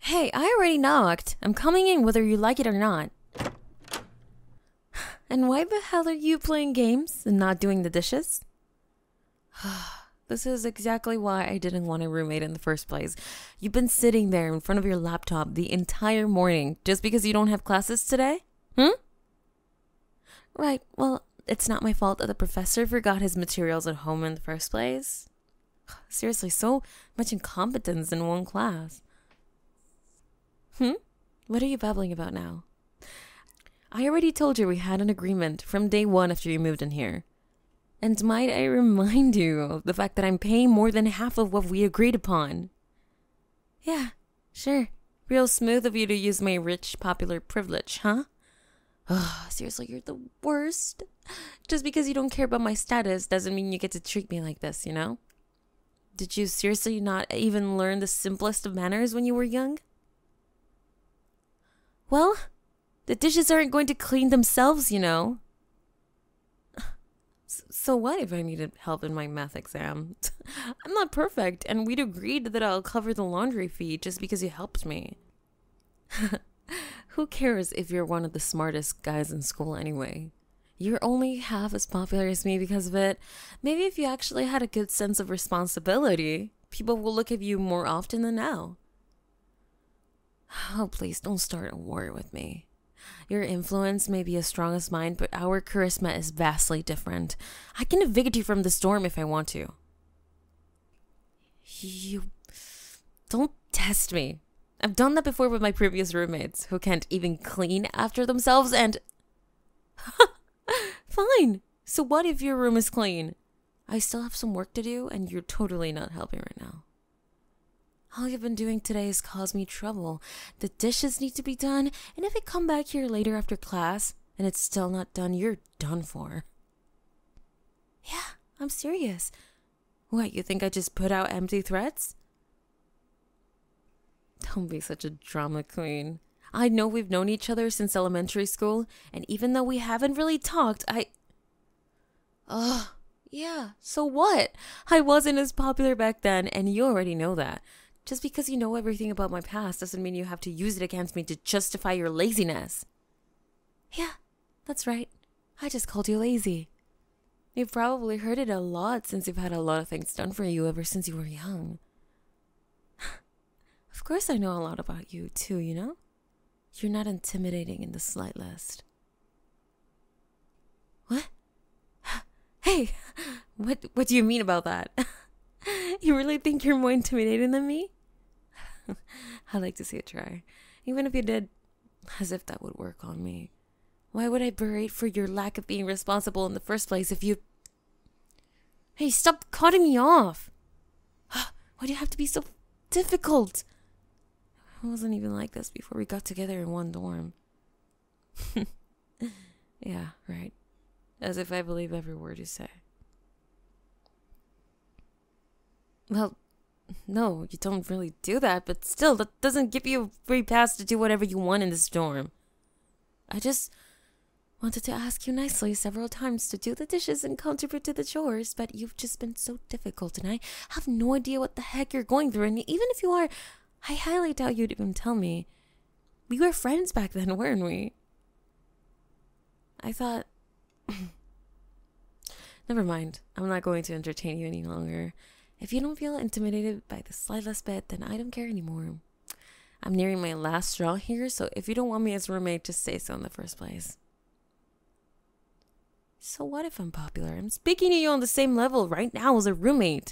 Hey, I already knocked. I'm coming in whether you like it or not. And why the hell are you playing games and not doing the dishes? This is exactly why I didn't want a roommate in the first place. You've been sitting there in front of your laptop the entire morning just because you don't have classes today? Right, well, it's not my fault that the professor forgot his materials at home in the first place. Seriously, so much incompetence in one class. What are you babbling about now? I already told you we had an agreement from day one after you moved in here. And might I remind you of the fact that I'm paying more than half of what we agreed upon? Yeah, sure. Real smooth of you to use my rich, popular privilege, huh? Seriously, you're the worst. Just because you don't care about my status doesn't mean you get to treat me like this, you know? Did you seriously not even learn the simplest of manners when you were young? Well, the dishes aren't going to clean themselves, you know. So what if I needed help in my math exam? I'm not perfect, and we'd agreed that I'll cover the laundry fee just because you helped me. Who cares if you're one of the smartest guys in school anyway? You're only half as popular as me because of it. Maybe if you actually had a good sense of responsibility, people will look at you more often than now. Oh, please don't start a war with me. Your influence may be as strong as mine, but our charisma is vastly different. I can evict you from this dorm if I want to. You don't test me. I've done that before with my previous roommates who can't even clean after themselves and... Fine. So what if your room is clean? I still have some work to do and you're totally not helping right now. All you've been doing today has caused me trouble. The dishes need to be done, and if I come back here later after class and it's still not done, you're done for. Yeah, I'm serious. What, you think I just put out empty threats? Don't be such a drama queen. I know we've known each other since elementary school, and even though we haven't really talked, yeah, so what? I wasn't as popular back then, and you already know that. Just because you know everything about my past doesn't mean you have to use it against me to justify your laziness. Yeah, that's right. I just called you lazy. You've probably heard it a lot since you've had a lot of things done for you ever since you were young. Of course I know a lot about you too, you know? You're not intimidating in the slightest. What? Hey, what do you mean about that? You really think you're more intimidating than me? I'd like to see it try. Even if you did, as if that would work on me. Why would I berate for your lack of being responsible in the first place if you... Hey, stop cutting me off! Why do you have to be so difficult? I wasn't even like this before we got together in one dorm. Yeah, right. As if I believe every word you say. Well, no, you don't really do that, but still, that doesn't give you a free pass to do whatever you want in this dorm. I just wanted to ask you nicely several times to do the dishes and contribute to the chores, but you've just been so difficult, and I have no idea what the heck you're going through, and even if you are, I highly doubt you'd even tell me. We were friends back then, weren't we? I thought... Never mind, I'm not going to entertain you any longer. If you don't feel intimidated by the slightest bit, then I don't care anymore. I'm nearing my last straw here, so if you don't want me as a roommate, just say so in the first place. So what if I'm popular? I'm speaking to you on the same level right now as a roommate.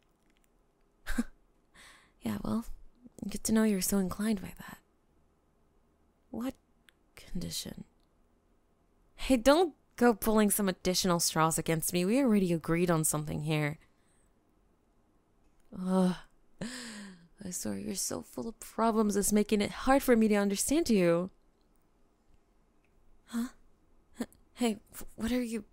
Yeah, well, good to know you're so inclined by that. What condition? Hey, don't go pulling some additional straws against me. We already agreed on something here. Ugh. I swear you're so full of problems, it's making it hard for me to understand you. Huh? Hey, what are you...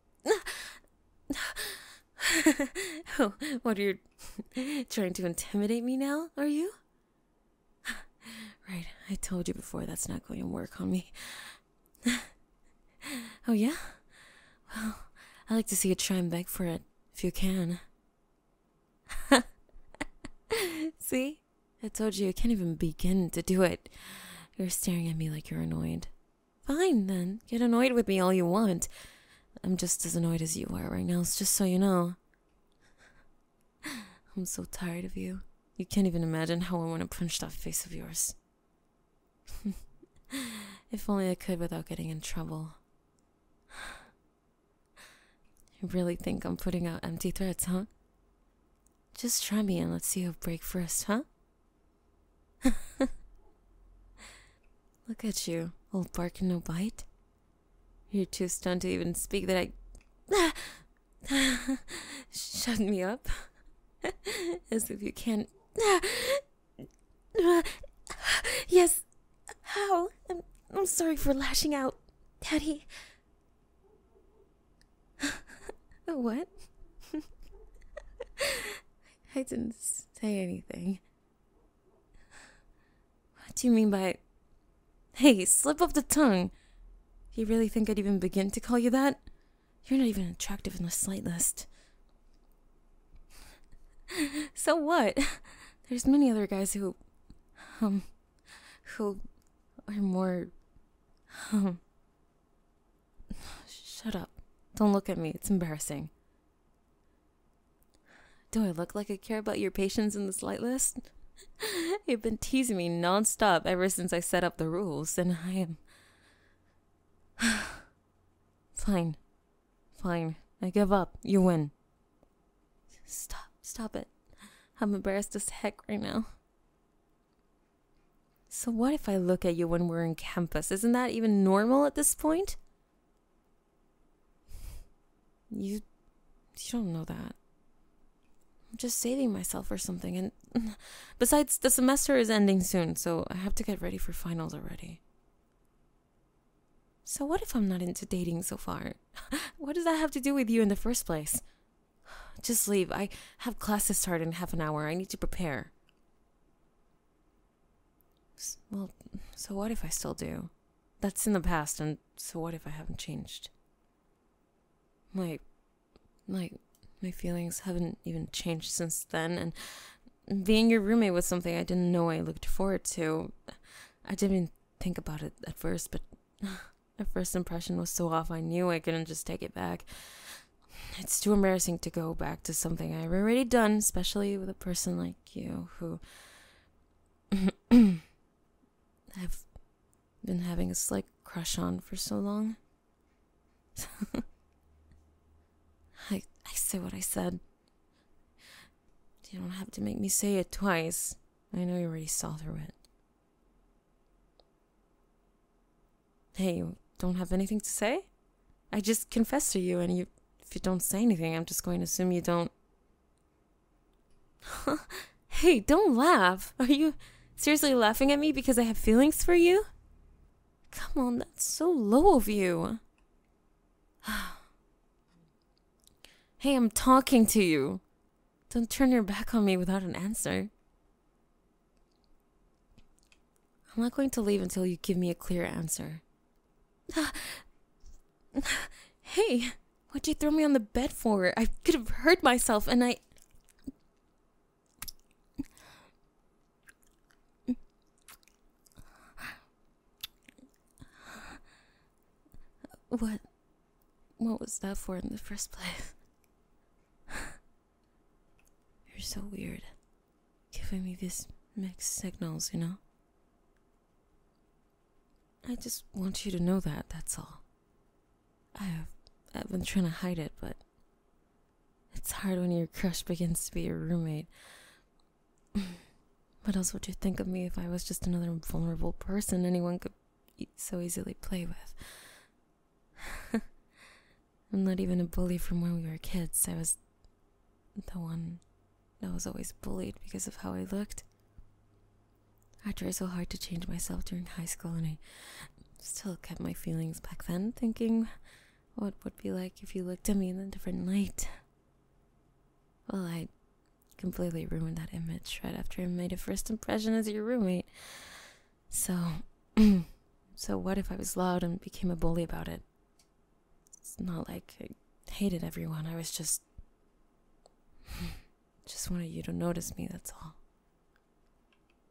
Oh, what are you... trying to intimidate me now, are you? Right, I told you before that's not going to work on me. Oh, yeah? Well, I'd like to see you try and beg for it, if you can. See? I told you I can't even begin to do it. You're staring at me like you're annoyed. Fine, then. Get annoyed with me all you want. I'm just as annoyed as you are right now, it's just so you know. I'm so tired of you. You can't even imagine how I want to punch that face of yours. If only I could without getting in trouble. You really think I'm putting out empty threats, huh? Just try me and let's see who'll break first, huh? Look at you, old bark and no bite. You're too stunned to even speak that I... Shut me up. As if you can't... Yes. How? I'm sorry for lashing out, Daddy. What? I didn't say anything. What do you mean by... Hey, slip of the tongue. You really think I'd even begin to call you that? You're not even attractive in the slightest. So what? There's many other guys who are more, Shut up. Don't look at me. It's embarrassing. Do I look like I care about your patience in the slightest? You've been teasing me non-stop ever since I set up the rules, and I am... Fine. I give up. You win. Stop it. I'm embarrassed as heck right now. So what if I look at you when we're in campus? Isn't that even normal at this point? You don't know that. I'm just saving myself or something, and besides, the semester is ending soon, so I have to get ready for finals already. So what if I'm not into dating so far? What does that have to do with you in the first place? Just leave. I have classes start in half an hour. I need to prepare. Well, so what if I still do? That's in the past, and so what if I haven't changed? My feelings haven't even changed since then, and being your roommate was something I didn't know I looked forward to. I didn't even think about it at first, but the first impression was so off I knew I couldn't just take it back. It's too embarrassing to go back to something I've already done, especially with a person like you who I've been having a slight crush on for so long. I said what I said. You don't have to make me say it twice. I know you already saw through it. Hey, you don't have anything to say? I just confessed to you, and if you don't say anything, I'm just going to assume you don't... Hey, don't laugh. Are you seriously laughing at me because I have feelings for you? Come on, that's so low of you. Hey, I'm talking to you. Don't turn your back on me without an answer. I'm not going to leave until you give me a clear answer. Hey, what'd you throw me on the bed for? I could have hurt myself, and I... What was that for in the first place? You're so weird. Giving me these mixed signals, you know? I just want you to know that, that's all. I've been trying to hide it, but it's hard when your crush begins to be your roommate. What else would you think of me if I was just another vulnerable person anyone could so easily play with? I'm not even a bully from when we were kids. I was the one that was always bullied because of how I looked. I tried so hard to change myself during high school, and I still kept my feelings back then, thinking what it would be like if you looked at me in a different light. Well, I completely ruined that image right after I made a first impression as your roommate. So what if I was loud and became a bully about it? It's not like I hated everyone. I was just wanted you to notice me, that's all.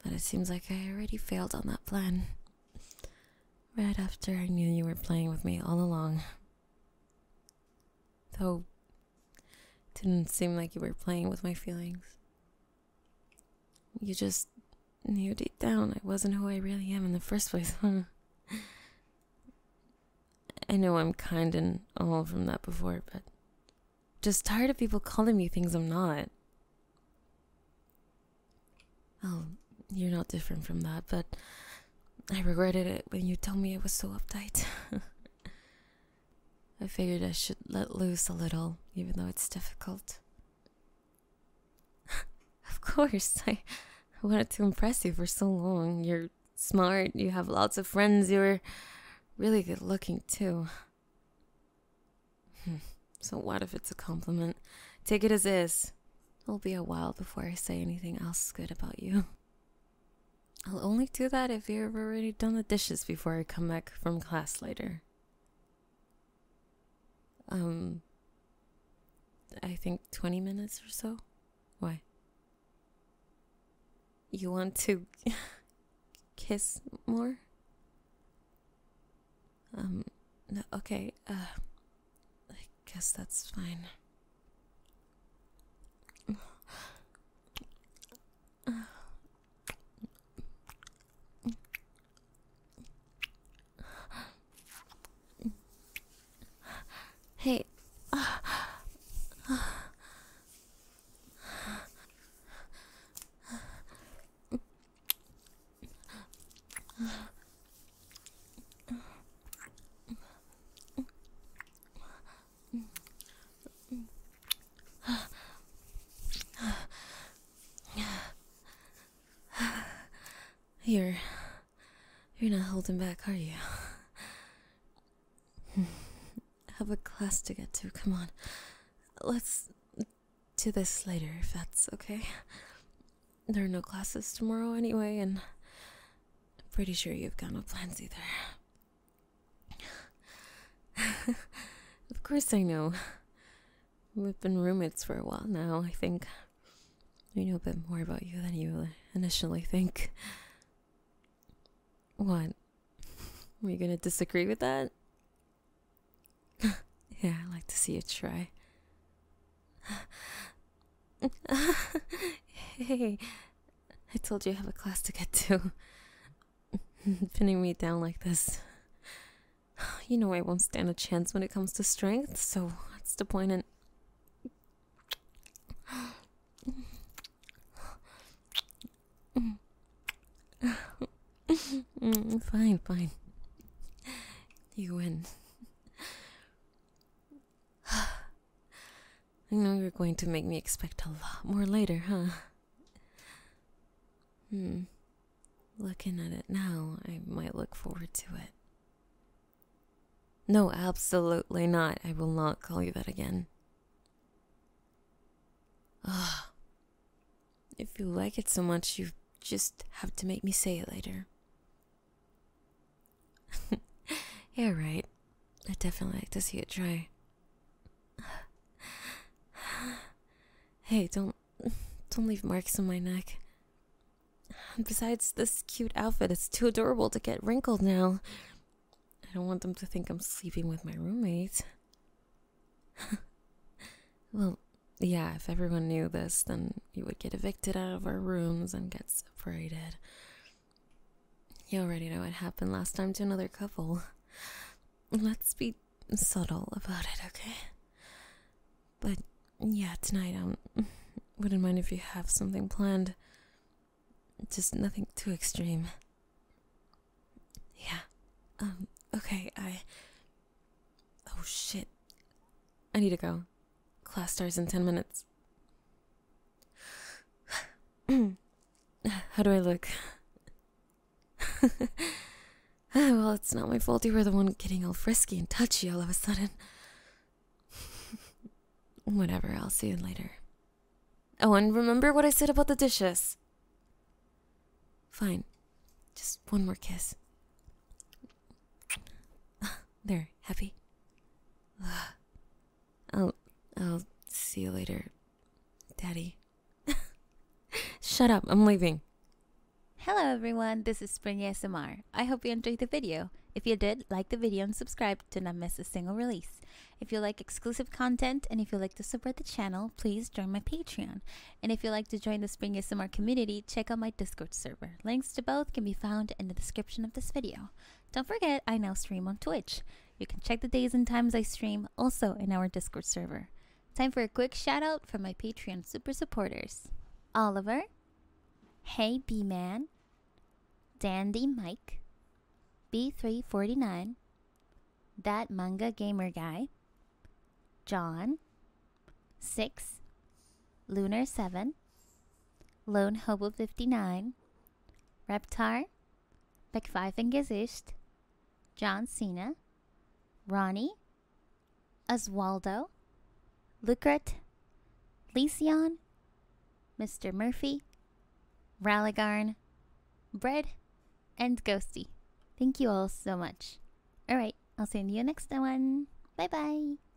but it seems like I already failed on that plan. Right after I knew you were playing with me all along. Though, it didn't seem like you were playing with my feelings. You just knew deep down I wasn't who I really am in the first place, huh? I know I'm kind and all from that before, but just tired of people calling me things I'm not. Oh, you're not different from that, but I regretted it when you told me I was so uptight. I figured I should let loose a little, even though it's difficult. Of course, I wanted to impress you for so long. You're smart, you have lots of friends, you're really good looking too. So what if it's a compliment? Take it as is. It'll be a while before I say anything else good about you. I'll only do that if you've already done the dishes before I come back from class later. I think 20 minutes or so. Why? You want to kiss more? No, okay, I guess that's fine. Hey. You're not holding back, are you? I have a class to get to. Come on. Let's do this later, if that's okay. There are no classes tomorrow anyway, and I'm pretty sure you've got no plans either. Of course I know. We've been roommates for a while now. I think we know a bit more about you than you initially think. What? Were you gonna disagree with that? Yeah, I'd like to see you try. Hey, I told you I have a class to get to. Pinning me down like this. You know I won't stand a chance when it comes to strength, so what's the point in... Fine. You win. I know you're going to make me expect a lot more later, huh? Looking at it now, I might look forward to it. No, absolutely not. I will not call you that again. If you like it so much, you just have to make me say it later. Yeah, right. I'd definitely like to see it try. Hey, don't leave marks on my neck. Besides, this cute outfit is too adorable to get wrinkled now. I don't want them to think I'm sleeping with my roommate. Well, yeah, if everyone knew this, then you would get evicted out of our rooms and get separated. You already know what happened last time to another couple. Let's be subtle about it, okay? But yeah, tonight I wouldn't mind if you have something planned. Just nothing too extreme. Yeah. Okay, oh shit. I need to go. Class starts in 10 minutes. How do I look? Well, it's not my fault you were the one getting all frisky and touchy all of a sudden. Whatever, I'll see you later. Oh, and remember what I said about the dishes? Fine. Just one more kiss. There, happy? I'll see you later, Daddy. Shut up, I'm leaving. Hello everyone, this is Spring ASMR. I hope you enjoyed the video. If you did, like the video and subscribe to not miss a single release. If you like exclusive content and if you like to support the channel, please join my Patreon. And if you like to join the Spring ASMR community, check out my Discord server. Links to both can be found in the description of this video. Don't forget, I now stream on Twitch. You can check the days and times I stream also in our Discord server. Time for a quick shout out from my Patreon super supporters. Oliver, Hey B-Man, Dandy Mike, B349, That Manga Gamer Guy, John, 6, Lunar 7, Lone Hobo 59, Reptar, Beck5 Gesicht, John Cena, Ronnie, Oswaldo, Lucret, Lysion, Mr. Murphy, Ralligarn, Bread, and Ghosty. Thank you all so much. Alright, I'll see you next one. Bye bye.